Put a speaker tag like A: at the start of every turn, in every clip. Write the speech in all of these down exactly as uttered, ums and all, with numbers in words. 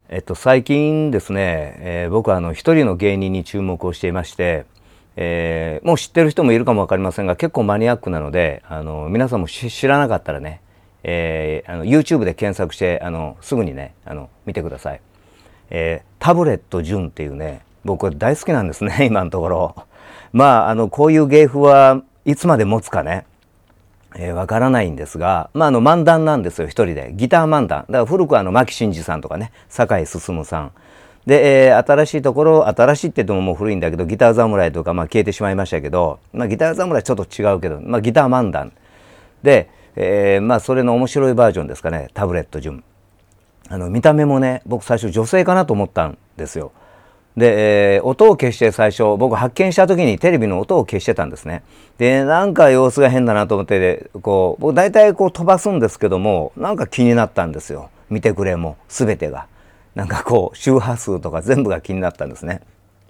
A: えっと、最近ですね、えー僕はあの一人の芸人に注目をしていまして、えーもう知ってる人もいるかもわかりませんが、結構マニアックなので、あの皆さんもし知らなかったらね、えーあの YouTube で検索してあのすぐにねあの見てください。えータブレット純っていうね、僕は大好きなんですね今のところ。まああのこういう芸風はいつまで持つかね、えー、わからないんですが、まあ、あの漫談なんですよ、一人でギター漫談だから。古くはあの牧伸二さんとかね、酒井進さんで、えー新しいところ、新しいって言ってももう古いんだけど、ギター侍とかまあ消えてしまいましたけど、まあ、ギター侍ちょっと違うけど、まあ、ギター漫談で、えーまあ、それの面白いバージョンですかね、タブレット純。あの見た目もね、僕最初女性かなと思ったんですよ。で、えー音を消して最初僕発見した時にテレビの音を消してたんですね。でなんか様子が変だなと思って、こう僕大体こう飛ばすんですけども、なんか気になったんですよ、見てくれも全てが。なんかこう周波数とか全部が気になったんですね。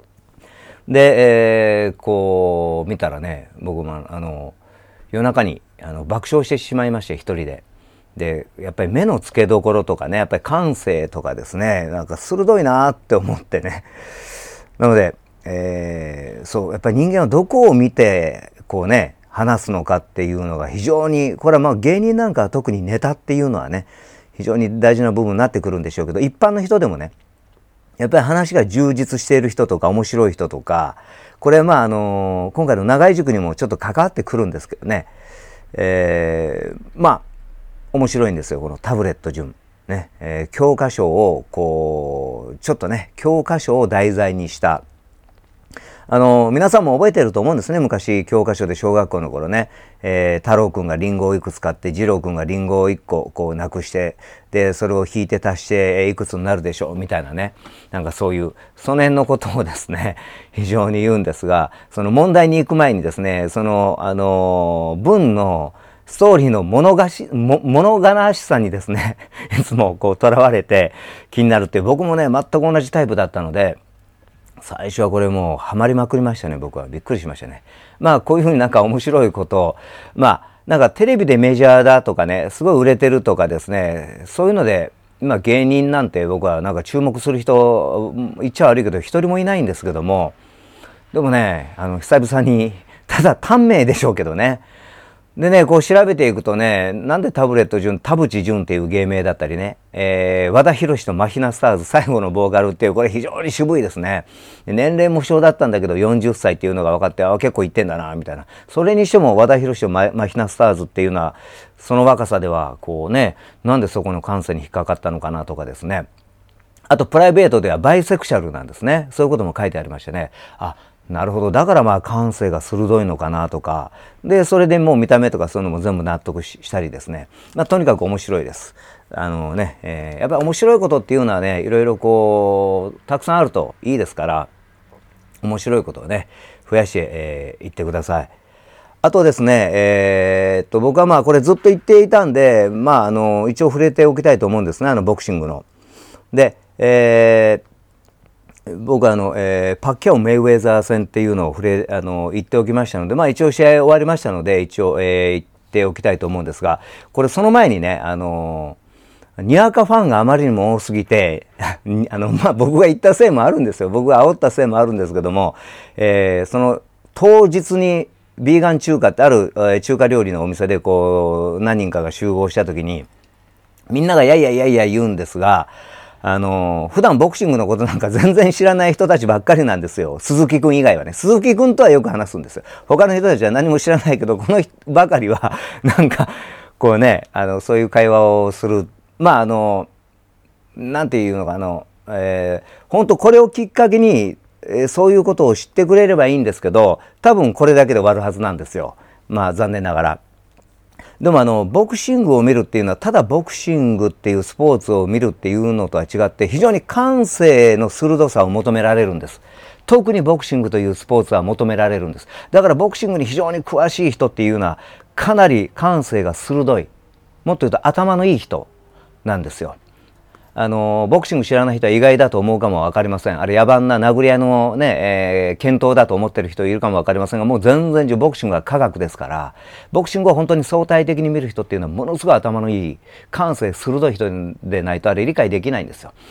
A: で、えーこう見たらね、僕もあの夜中にあの爆笑してしまいまして、一人で。でやっぱり目の付けどころとかね、やっぱり感性とかですね、なんか鋭いなって思ってね。なので、えーそうやっぱり人間はどこを見てこうね話すのかっていうのが非常に、これはまあ芸人なんかは特にネタっていうのはね非常に大事な部分になってくるんでしょうけど、一般の人でもね、やっぱり話が充実している人とか面白い人とか、これはまああの今回の長井塾にもちょっと関わってくるんですけどね、えーまあ面白いんですよ、このタブレット純ね。えー教科書をこうちょっとね、教科書を題材にした、あの皆さんも覚えてると思うんですね。昔教科書で小学校の頃ね、えー太郎くんがリンゴをいくつ買って次郎くんがリンゴをいっここうなくして、でそれを引いて足していくつになるでしょうみたいなね、なんかそういうその辺のことをですね非常に言うんですが、その問題に行く前にですね、そのあの文のストーリーの物がしも物悲しさにですねいつもこうとらわれて気になるっていう、僕もね全く同じタイプだったので、最初はこれもうハマりまくりましたね。僕はびっくりしましたね。まあこういうふうになんか面白いことを、まあなんかテレビでメジャーだとかね、すごい売れてるとかですね、そういうので今芸人なんて僕はなんか注目する人言っちゃ悪いけど一人もいないんですけども、でもね、あの久々に、ただ短命でしょうけどね。でね、こう調べていくとね、なんでタブレット純、田淵純っていう芸名だったりね、えー、和田博とマヒナスターズ最後のボーカルっていう、これ非常に渋いですね。年齢も不詳だったんだけどよんじゅっさいっていうのが分かって、あ、結構いってんだなみたいな。それにしても和田博とママヒナスターズっていうのは、その若さではこうね、なんでそこの感性に引っかかったのかなとかですね。あとプライベートではバイセクシャルなんですね。そういうことも書いてありましてね。あ、なるほど。だからまあ感性が鋭いのかなとか。で、それでもう見た目とかそういうのも全部納得したりですね。まあとにかく面白いです。あのね、えーやっぱり面白いことっていうのはね、いろいろこう、たくさんあるといいですから、面白いことをね、増やしてい、えー、ってください。あとですね、えーっと、僕はまあこれずっと言っていたんで、まああの、一応触れておきたいと思うんですね。あの、ボクシングの。で、えー僕はあの、えーパッキャオ・メイウェザー戦っていうのを触れあの言っておきましたので、まあ一応試合終わりましたので一応、えー言っておきたいと思うんですが、これその前にね、あのにわかファンがあまりにも多すぎてあの、まあ、僕が言ったせいもあるんですよ。僕が煽ったせいもあるんですけども、えーその当日にビーガン中華ってある、えー中華料理のお店でこう何人かが集合した時に、みんながやいやいやいや言うんですが、あの普段ボクシングのことなんか全然知らない人たちばっかりなんですよ。鈴木くん以外はね。鈴木くんとはよく話すんですよ。他の人たちは何も知らないけど、この人ばかりはなんかこうね、あのそういう会話をする。まああのなんていうのか、あの、えー、本当これをきっかけに、えーそういうことを知ってくれればいいんですけど、多分これだけで終わるはずなんですよ。まあ残念ながら。でもあのボクシングを見るっていうのは、ただボクシングっていうスポーツを見るっていうのとは違って、非常に感性の鋭さを求められるんです。特にボクシングというスポーツは求められるんです。だからボクシングに非常に詳しい人っていうのはかなり感性が鋭い、もっと言うと頭のいい人なんですよ。あのボクシング知らない人は意外だと思うかも分かりません。あれ野蛮な殴り合いのね、えー、検討だと思ってる人いるかも分かりませんが、もう全然ボクシングは科学ですから、ボクシングを本当に相対的に見る人っていうのはものすごい頭のいい感性鋭い人でないとあれ理解できないんですよ。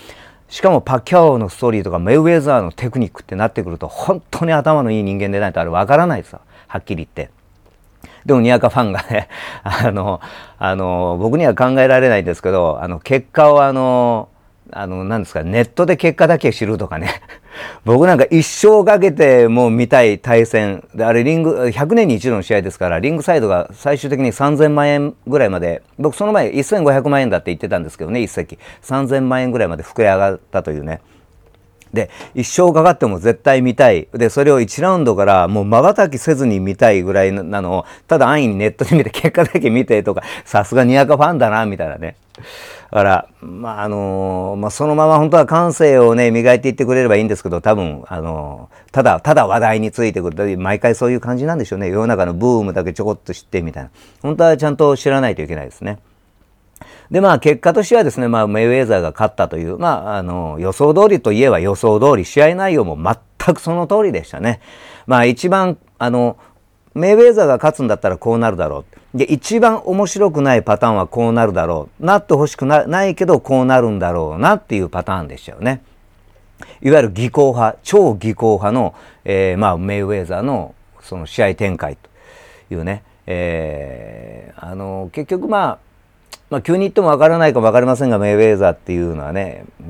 A: しかもパッキャオのストーリーとかメイウェザーのテクニックってなってくると本当に頭のいい人間でないとあれわからないですよ、はっきり言って。でもにわかファンがねあのあの僕には考えられないんですけど、あの結果をあのあの何ですか、ネットで結果だけ知るとかね僕なんか一生かけてもう見たい対戦で、あれリングひゃくねんに一度の試合ですから、リングサイドが最終的にさんぜんまんえんぐらいまで、僕その前せんごひゃくまんえんだって言ってたんですけどね、一席さんぜんまんえんぐらいまで膨れ上がったというね。で一生かかっても絶対見たい。でそれをいちラウンドからもう瞬きせずに見たいぐらいなのを、ただ安易にネットで見て結果だけ見てとか、さすがにわかファンだなみたいなね。だからまああのー、まあそのまま本当は感性をね磨いていってくれればいいんですけど、多分あのー、ただただ話題についてくる、毎回そういう感じなんでしょうね。世の中のブームだけちょこっと知ってみたいな、本当はちゃんと知らないといけないですね。でまあ結果としてはですね、まあ、メイウェザーが勝ったという、まあ、あの予想通りといえば予想通り、試合内容も全くその通りでしたね。まあ一番あのメイウェザーが勝つんだったらこうなるだろう、で一番面白くないパターンはこうなるだろう、なってほしく な, ないけどこうなるんだろうなっていうパターンでしたよね。いわゆる技巧派、超技巧派の、えーまあ、メイウェザーのその試合展開というね、えー、あの結局まあまあ、急に言っても分からないかも分かりませんが、メイウェザーっていうのはね、うん、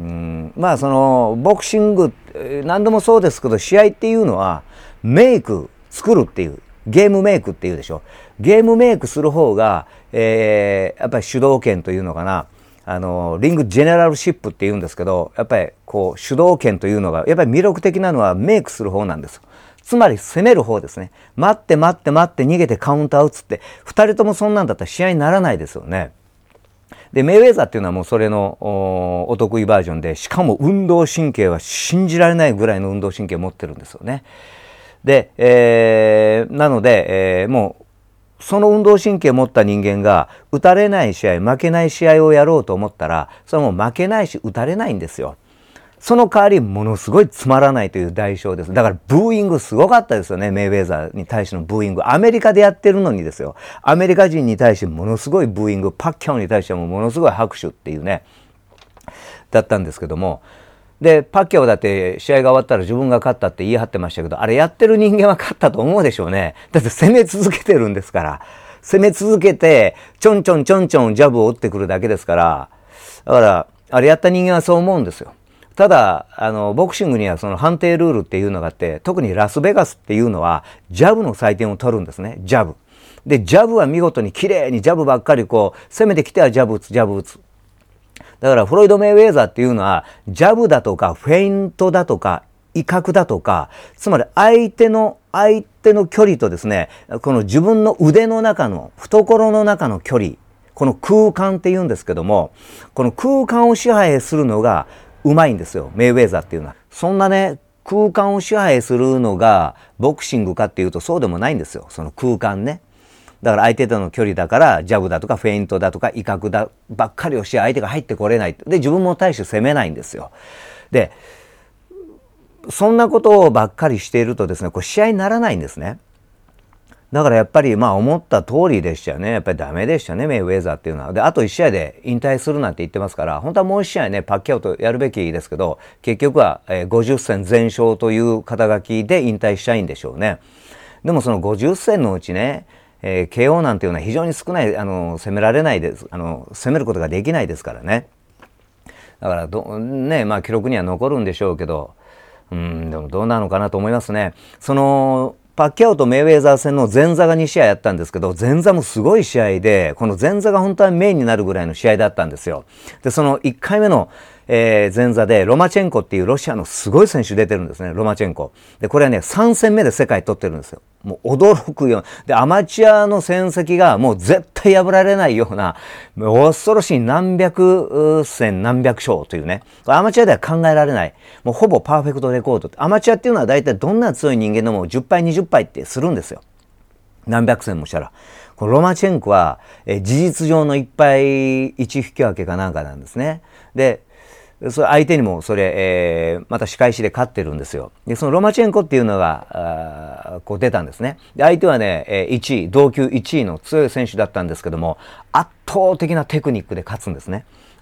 A: まあそのボクシング何でもそうですけど、試合っていうのはメイク作るっていう、ゲームメイクっていうでしょ。ゲームメイクする方が、えー、やっぱり主導権というのかな、あのリングジェネラルシップっていうんですけど、やっぱりこう主導権というのがやっぱり魅力的なのはメイクする方なんですよ。つまり攻める方ですね。待って待って待って逃げてカウンター打つって、ふたりともそんなんだったら試合にならないですよね。でメイウェザーっていうのはもうそれの お, お得意バージョンで、しかも運動神経は信じられないぐらいの運動神経を持ってるんですよね。で、えー、なので、えー、もうその運動神経を持った人間が打たれない試合、負けない試合をやろうと思ったら、それはもう負けないし打たれないんですよ。その代わりものすごいつまらないという代償です。だからブーイングすごかったですよね、メイウェザーに対してのブーイング。アメリカでやってるのにですよ、アメリカ人に対してものすごいブーイング、パッキャオに対してもものすごい拍手っていうね、だったんですけども、でパッキャオだって試合が終わったら自分が勝ったって言い張ってましたけど、あれやってる人間は勝ったと思うでしょうね。だって攻め続けてるんですから、攻め続けてちょんちょんちょんちょんジャブを打ってくるだけですから、だからあれやった人間はそう思うんですよ。ただあのボクシングにはその判定ルールっていうのがあって、特にラスベガスっていうのはジャブの採点を取るんですね。ジャブで、ジャブは見事に綺麗にジャブばっかりこう攻めてきてはジャブ打つジャブ打つ。だからフロイド・メイウェザーっていうのはジャブだとかフェイントだとか威嚇だとか、つまり相手の相手の距離とですね、この自分の腕の中の懐の中の距離、この空間っていうんですけども、この空間を支配するのがうまいんですよ、メイウェザーっていうのは。そんなね、空間を支配するのがボクシングかっていうとそうでもないんですよ、その空間ね。だから相手との距離だからジャブだとかフェイントだとか威嚇だばっかりをして相手が入ってこれない。で自分も対して攻めないんですよ。でそんなことばっかりしているとですね、これ試合にならないんですね。だからやっぱりまあ思った通りでしたよね。やっぱりダメでしたね、メイウェザーっていうのは。であといち試合で引退するなんて言ってますから、本当はもういち試合ねパッキャオとやるべきですけど、結局はごじゅっ戦全勝という肩書きで引退したいんでしょうね。でもそのごじゅっ戦のうちね、えー、ケーオー なんていうのは非常に少ない、あの攻められないです、あの攻めることができないですからね。だからどね、まあ記録には残るんでしょうけど、うんでもどうなのかなと思いますね。そのパッキャオとメイウェザー戦の前座がに試合やったんですけど、前座もすごい試合で、この前座が本当はメインになるぐらいの試合だったんですよ。でそのいっかいめの、えー、前座でロマチェンコっていうロシアのすごい選手出てるんですね、ロマチェンコで。これはねさん戦目で世界取ってるんですよ。もう驚くようで、アマチュアの戦績がもう絶対破られないような恐ろしい何百戦何百勝というね、アマチュアでは考えられない、もうほぼパーフェクトレコード。アマチュアっていうのは大体どんな強い人間でもじゅっ敗にじゅっ敗ってするんですよ、何百戦もしたら。このロマチェンコは、え事実上のいっ敗いち引き分けかなんかなんですね。でそれ相手にもそれ、えー、また仕返しで勝ってるんですよ。でそのロマチェンコっていうのがこう出たんですね。で相手はねいちい、同級いちいの強い選手だったんですけども、圧倒的なテクニックで勝つんですね。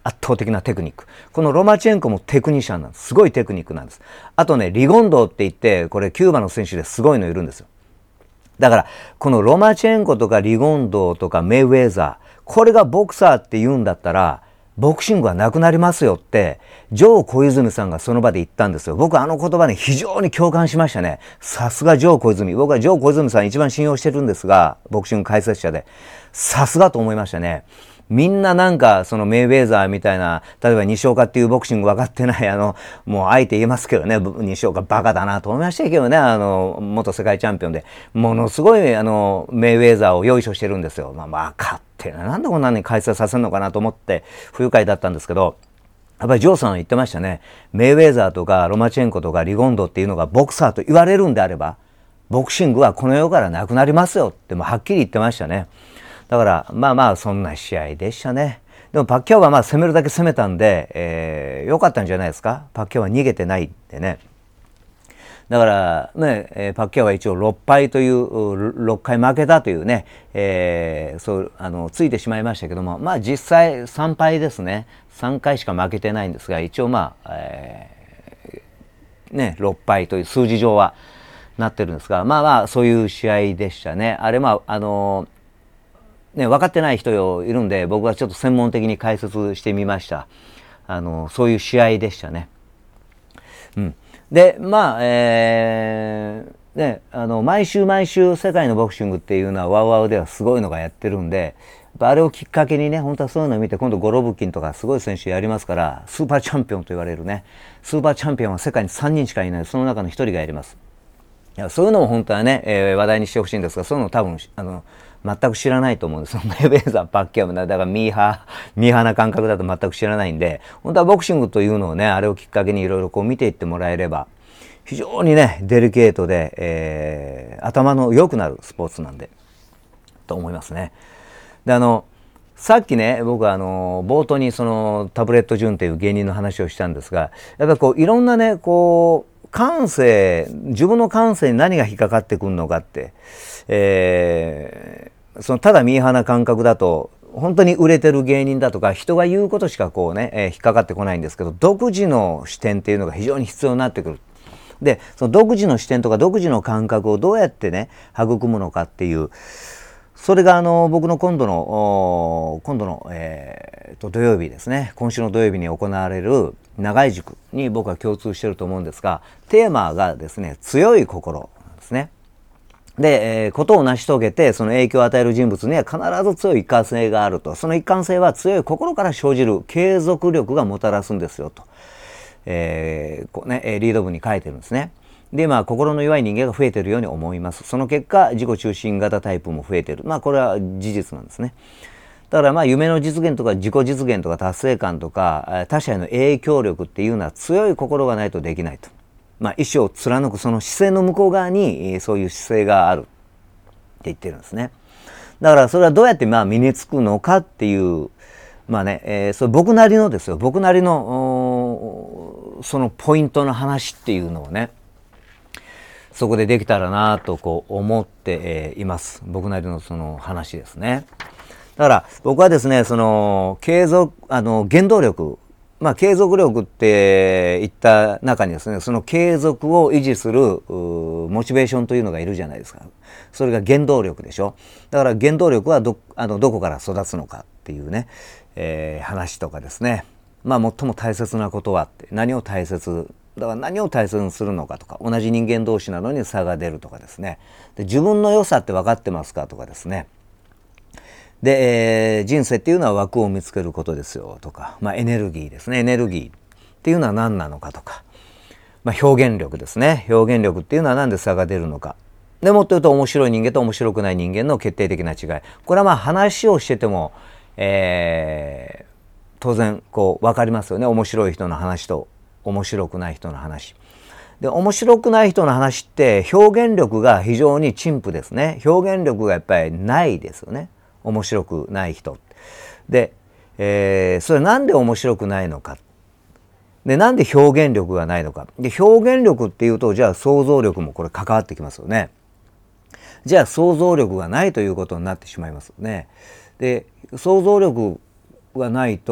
A: 圧倒的なテクニック。このロマチェンコもテクニシャンなんです。すごいテクニックなんです。あとね、リゴンドって言って、これキューバの選手ですごいのいるんですよ。だから、このロマチェンコとかリゴンドとかメイウェザー、これがボクサーって言うんだったら、ボクシングはなくなりますよって、ジョー小泉さんがその場で言ったんですよ。僕あの言葉に非常に共感しましたね。さすがジョー小泉。僕はジョー小泉さん一番信用してるんですが、ボクシング解説者で。さすがと思いましたね。みんななんかそのメイウェザーみたいな、例えば西岡っていうボクシング分かってないあの、もうあえて言いますけどね、西岡バカだなと思いましたけどね、あの、元世界チャンピオンで、ものすごいあの、メイウェザーをよいしょしてるんですよ。まあ、バカってなんでこんなに解説させるのかなと思って不愉快だったんですけど、やっぱりジョーさんは言ってましたね。メイウェザーとかロマチェンコとかリゴンドっていうのがボクサーと言われるんであれば、ボクシングはこの世からなくなりますよってもうはっきり言ってましたね。だからまあまあそんな試合でしたね。でもパッキャオはまあ攻めるだけ攻めたんで、えー、よかったんじゃないですか。パッキャオは逃げてないんでね。だからね、えー、パッキャオは一応ろっぱいというろっかい負けたというね、えー、そうあのついてしまいましたけども、まあ実際さんぱいですね。さんかいしか負けてないんですが、一応まあ、えー、ねろっぱいという数字上はなってるんですが、まあまあそういう試合でしたね。あれまああのーね、分かってない人いるんで、僕はちょっと専門的に解説してみました。あの、そういう試合でしたね。うん。で、まあ、えー、ね、あの、毎週毎週世界のボクシングっていうのはワウワウではすごいのがやってるんで、あれをきっかけにね、本当はそういうのを見て、今度ゴロブキンとかすごい選手やりますから、スーパーチャンピオンと言われるね、スーパーチャンピオンは世界にさんにんしかいない、その中のひとりがやります。いやそういうのも本当はね、えー、話題にしてほしいんですが、そういうの多分、あの、全く知らないと思うんです。メイウェザー、パッキャオだからミーハー、ミーハーな感覚だと全く知らないんで、本当はボクシングというのをね、あれをきっかけにいろいろこう見ていってもらえれば、非常にね、デリケートで、えー、頭の良くなるスポーツなんで、と思いますね。で、あの、さっきね、僕はあの、冒頭にそのタブレットジュンっていう芸人の話をしたんですが、やっぱりこう、いろんなね、こう、感性、自分の感性に何が引っかかってくるのかって、えー、そのただミーハーな感覚だと本当に売れてる芸人だとか人が言うことしかこうね、えー、引っかかってこないんですけど、独自の視点っていうのが非常に必要になってくる。で、その独自の視点とか独自の感覚をどうやってね育むのかっていう、それがあの僕の今度の今度の、えー、と土曜日ですね、今週の土曜日に行われる長井塾に僕は共通していると思うんですが、テーマがですね、強い心なんですね。で、えー、ことを成し遂げてその影響を与える人物には必ず強い一貫性があると。その一貫性は強い心から生じる継続力がもたらすんですよと、えーこうね、リード文に書いてるんですね。で、まあ心の弱い人間が増えているように思います。その結果自己中心型タイプも増えている。まあこれは事実なんですね。だからまあ夢の実現とか自己実現とか達成感とか他者への影響力っていうのは強い心がないとできないと。まあ、意志を貫くその姿勢の向こう側にそういう姿勢があるって言ってるんですね。だからそれはどうやってまあ身につくのかっていうまあね、えー、それ僕なりのですよ、僕なりのそのポイントの話っていうのをね、そこでできたらなとこう思って、えー、います。僕なりのその話ですね。だから僕はですね、その継続あの原動力、まあ、継続力っていった中にですね、その継続を維持するモチベーションというのがいるじゃないですか。それが原動力でしょ。だから原動力は ど, あのどこから育つのかっていうね、えー、話とかですね。まあ最も大切なことはって何を大切だから何を大切にするのかとか、同じ人間同士なのに差が出るとかですね。で、自分の良さって分かってますかとかですね。で、えー、人生っていうのは枠を見つけることですよとか、まあ、エネルギーですね。エネルギーっていうのは何なのかとか、まあ、表現力ですね。表現力っていうのは何で差が出るのか。でもっと言うと面白い人間と面白くない人間の決定的な違い。これはまあ話をしてても、えー、当然こう分かりますよね。面白い人の話と面白くない人の話。で、面白くない人の話って表現力が非常に陳腐ですね。表現力がやっぱりないですよね。面白くない人で、えー、それなんで面白くないのかで、なんで表現力がないのかで、表現力っていうとじゃあ想像力もこれ関わってきますよね。じゃあ想像力がないということになってしまいますよね。で、想像力がないと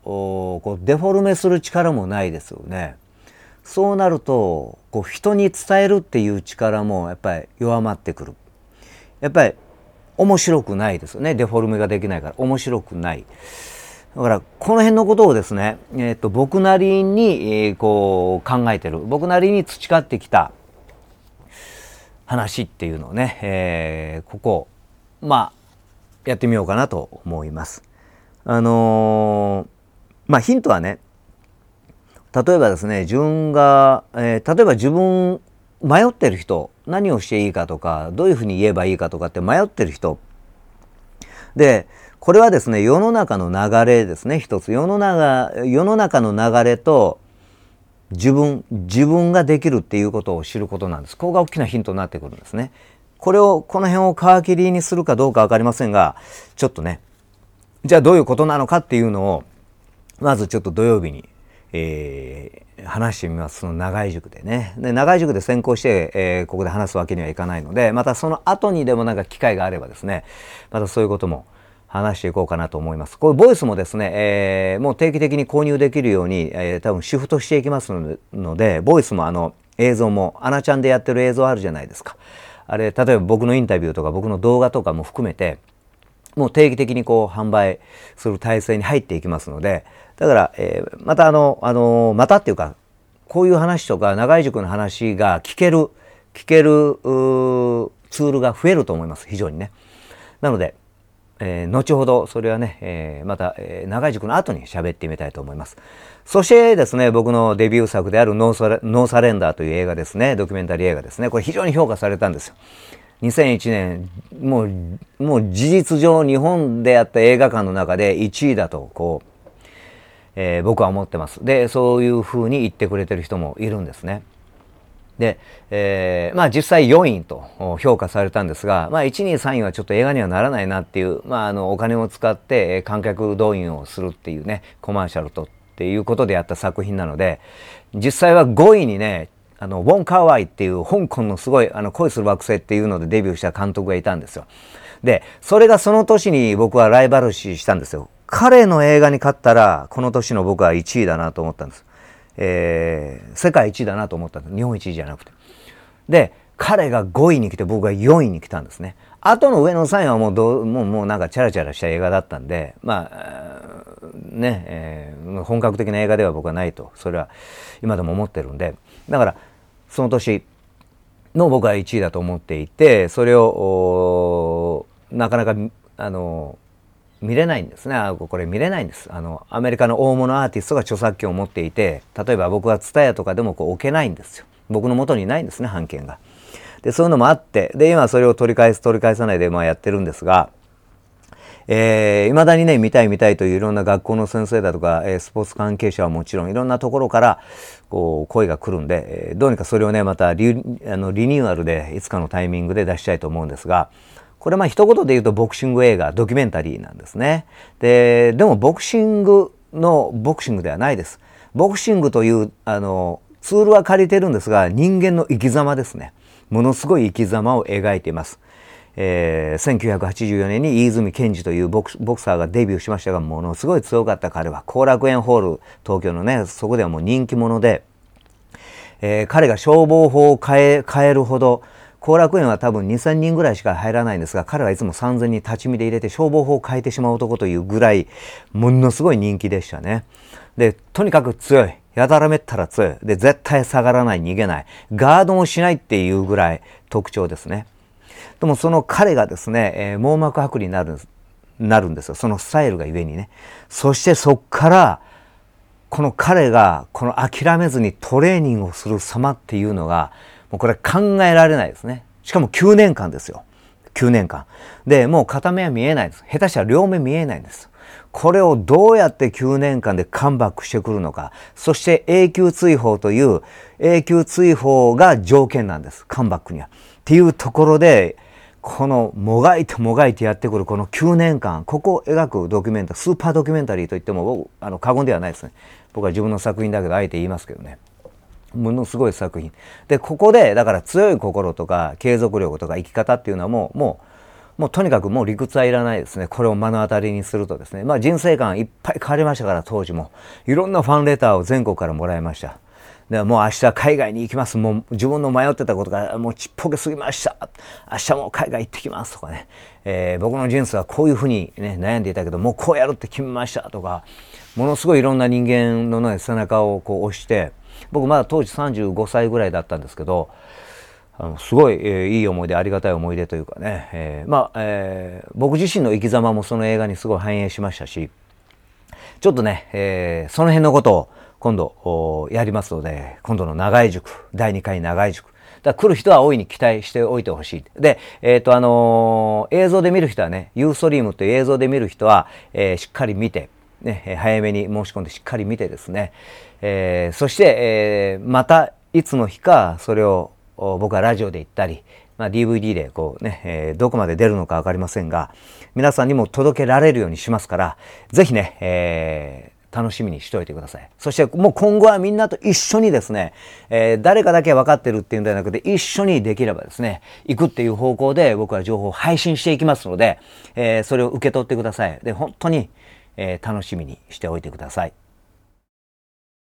A: こうデフォルメする力もないですよね。そうなるとこう人に伝えるっていう力もやっぱり弱まってくる。やっぱり面白くないですよね。デフォルメができないから面白くない。だからこの辺のことをですね、えー、と僕なりに、えー、こう考えてる、僕なりに培ってきた話っていうのをね、えー、ここまあやってみようかなと思います。あのー、まあヒントはね、例えばですね、自分が、えー、例えば自分迷ってる人、何をしていいかとかどういうふうに言えばいいかとかって迷ってる人で、これはですね、世の中の流れですね。一つ世の中世の中の流れと自分自分ができるっていうことを知ることなんです。ここが大きなヒントになってくるんですね。これをこの辺を皮切りにするかどうか分かりませんが、ちょっとね、じゃあどういうことなのかっていうのをまずちょっと土曜日に、えー、話してみます。その長井塾でね。で長井塾で先行して、えー、ここで話すわけにはいかないので、またその後にでもなんか機会があればですね、またそういうことも話していこうかなと思います。これボイスもですね、えー、もう定期的に購入できるように、えー、多分シフトしていきますので、ボイスもあの映像もアナちゃんでやってる映像あるじゃないですか。あれ例えば僕のインタビューとか僕の動画とかも含めてもう定期的にこう販売する体制に入っていきますので、だから、えー、またあのあのまたっていうかこういう話とか長井塾の話が聞ける聞けるツールが増えると思います。非常にね。なので、えー、後ほどそれはね、えー、また、えー、長井塾の後に喋ってみたいと思います。そしてですね、僕のデビュー作であるノーサレ、ノーサレンダーという映画ですね、ドキュメンタリー映画ですね。これ非常に評価されたんですよ。にせんいちねん、もうもう事実上日本でやった映画館の中でいちいだとこう、えー、僕は思ってます。でそういうふうに言ってくれてる人もいるんですね。で、えー、まあ実際よいんと評価されたんですが、まあいち、に、さんいはちょっと映画にはならないなっていう、まああのお金を使って観客動員をするっていうね、コマーシャルとっていうことでやった作品なので、実際はごいにね、あのウォン・カーワイっていう香港のすごいあの恋する惑星っていうのでデビューした監督がいたんですよ。でそれがその年に僕はライバル視したんですよ。彼の映画に勝ったらこの年の僕はいちいだなと思ったんです。えー、世界一位だなと思ったんです。日本一位じゃなくて。で彼がごいに来て僕がよんいに来たんですね。あとの上のさんいはもうどうもうもうなんかチャラチャラした映画だったんで、まあね、えー、本格的な映画では僕はないと、それは今でも思ってるんで、だからその年の僕はいちいだと思っていて、それをなかなかあの見れないんですね。これ見れないんです。あのアメリカの大物アーティストが著作権を持っていて、例えば僕はTSUTAYAとかでもこう置けないんですよ。僕の元にないんですね、版権が。でそういうのもあって、で今それを取り返す取り返さないでまあやってるんですが、えー、未だにね見たい見たいといういろんな学校の先生だとか、えー、スポーツ関係者はもちろんいろんなところからこう声が来るんで、えー、どうにかそれをねまたリあのリニューアルでいつかのタイミングで出したいと思うんですが、これまあ一言で言うとボクシング映画ドキュメンタリーなんですね。ででもボクシングのボクシングではないです。ボクシングというあのツールは借りてるんですが、人間の生き様ですね。ものすごい生き様を描いています。えー、せんきゅうひゃくはちじゅうよねんに飯泉健二というボク、ボクサーがデビューしましたが、ものすごい強かった彼は後楽園ホール、東京のね、そこではもう人気者で、えー、彼が消防法を変え、変えるほど、後楽園は多分にせんにんぐらいしか入らないんですが、彼はいつもさんぜんにん立ち見で入れて消防法を変えてしまう男というぐらいものすごい人気でしたね。でとにかく強い、やたらめったら強いで、絶対下がらない、逃げない、ガードもしないっていうぐらい特徴ですね。でもその彼がですね、えー、網膜剥離になるんです、なるんですよ、そのスタイルがゆえにね。そしてそっからこの彼がこの諦めずにトレーニングをする様っていうのがもうこれ考えられないですね。しかもきゅうねんかんですよ。きゅうねんかんでもう片目は見えないです。下手したら両目見えないんです。これをどうやってきゅうねんかんでカムバックしてくるのか。そして永久追放という永久追放が条件なんです、カムバックには。っていうところでこのもがいてもがいてやってくるこのきゅうねんかん、ここを描くドキュメンタリー、スーパードキュメンタリーといっても僕あの過言ではないですね。僕は自分の作品だけどあえて言いますけどね、ものすごい作品で、ここでだから強い心とか継続力とか生き方っていうのはもうももうとにかくもう理屈はいらないですね。これを目の当たりにするとですね。まあ人生観いっぱい変わりましたから、当時も。いろんなファンレターを全国からもらいました。でもう明日海外に行きます。もう自分の迷ってたことがもうちっぽけすぎました。明日も海外行ってきますとかね。えー、僕の人生はこういうふうに、ね、悩んでいたけど、もうこうやるって決めましたとか、ものすごいいろんな人間の、ね、背中をこう押して、僕まだ当時さんじゅうごさいぐらいだったんですけど、あのすごい、えー、いい思い出、ありがたい思い出というかね、えー、まあ、えー、僕自身の生き様もその映画にすごい反映しましたし、ちょっとね、えー、その辺のことを今度やりますので、今度の長井塾、だいにかい長井塾、だ来る人は大いに期待しておいてほしい。で、えっとあのー、映像で見る人はね、ユーストリームという映像で見る人は、えー、しっかり見て、ね、早めに申し込んでしっかり見てですね、えー、そして、えー、またいつの日かそれを僕はラジオで言ったり、まあ、ディーブイディー でこうね、えー、どこまで出るのか分かりませんが、皆さんにも届けられるようにしますから、ぜひね、えー楽しみにしておいてください。そしてもう今後はみんなと一緒にですね、えー、誰かだけ分かってるっていうんではなくて、一緒にできればですね、行くっていう方向で僕は情報を配信していきますので、えー、それを受け取ってください。で、本当に、えー、楽しみにしておいてください。